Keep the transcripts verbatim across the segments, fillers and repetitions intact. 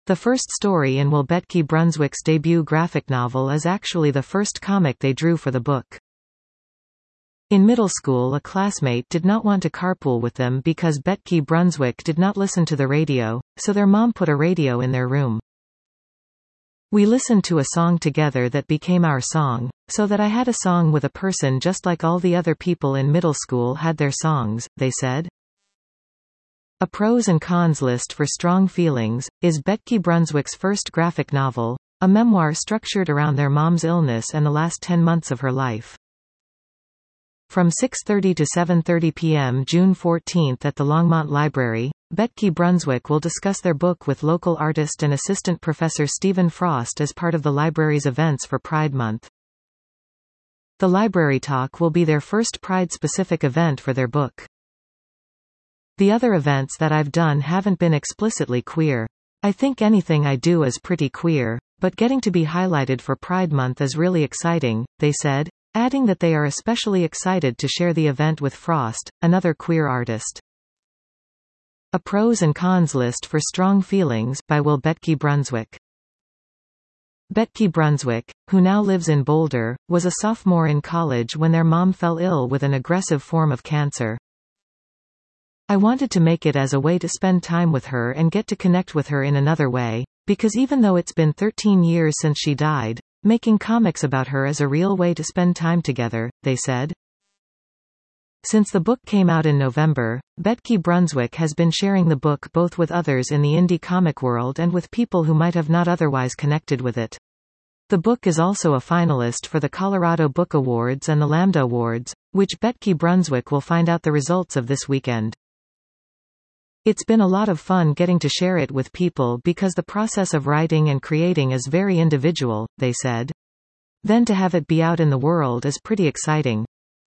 The first story in Will Betke Brunswick's debut graphic novel is actually the first comic they drew for the book. In middle school, a classmate did not want to carpool with them because Betke Brunswick did not listen to the radio, so their mom put a radio in their room. We listened to a song together that became our song, so that I had a song with a person just like all the other people in middle school had their songs, they said. A Pros and Cons List for Strong Feelings is Betke Brunswick's first graphic novel, a memoir structured around their mom's illness and the last ten months of her life. From six thirty to seven thirty p m June fourteenth at the Longmont Library, Betke Brunswick will discuss their book with local artist and assistant professor Stephen Frost as part of the library's events for Pride Month. The Library Talk will be their first Pride-specific event for their book. The other events that I've done haven't been explicitly queer. I think anything I do is pretty queer, but getting to be highlighted for Pride Month is really exciting, they said, adding that they are especially excited to share the event with Frost, another queer artist. A Pros and Cons List for Strong Feelings by Will Betke Brunswick. Betke Brunswick, who now lives in Boulder, was a sophomore in college when their mom fell ill with an aggressive form of cancer. I wanted to make it as a way to spend time with her and get to connect with her in another way, because even though it's been thirteen years since she died, making comics about her is a real way to spend time together, they said. Since the book came out in November, Betke Brunswick has been sharing the book both with others in the indie comic world and with people who might have not otherwise connected with it. The book is also a finalist for the Colorado Book Awards and the Lambda Awards, which Betke Brunswick will find out the results of this weekend. It's been a lot of fun getting to share it with people because the process of writing and creating is very individual, they said. Then to have it be out in the world is pretty exciting.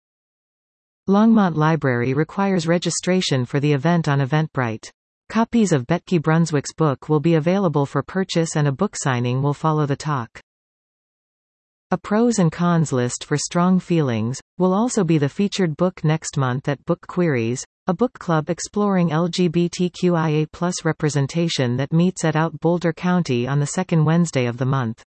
Longmont Library requires registration for the event on Eventbrite. Copies of Betke Brunswick's book will be available for purchase and a book signing will follow the talk. A Pros and Cons List for Strong Feelings will also be the featured book next month at Book Queries, a book club exploring L G B T Q I A plus representation that meets at Out Boulder County on the second Wednesday of the month.